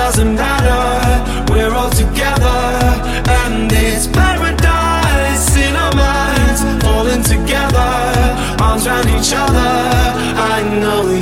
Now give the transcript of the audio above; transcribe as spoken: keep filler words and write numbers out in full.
doesn't matter, we're all together, and it's paradise in our minds, falling together, arms around each other. I know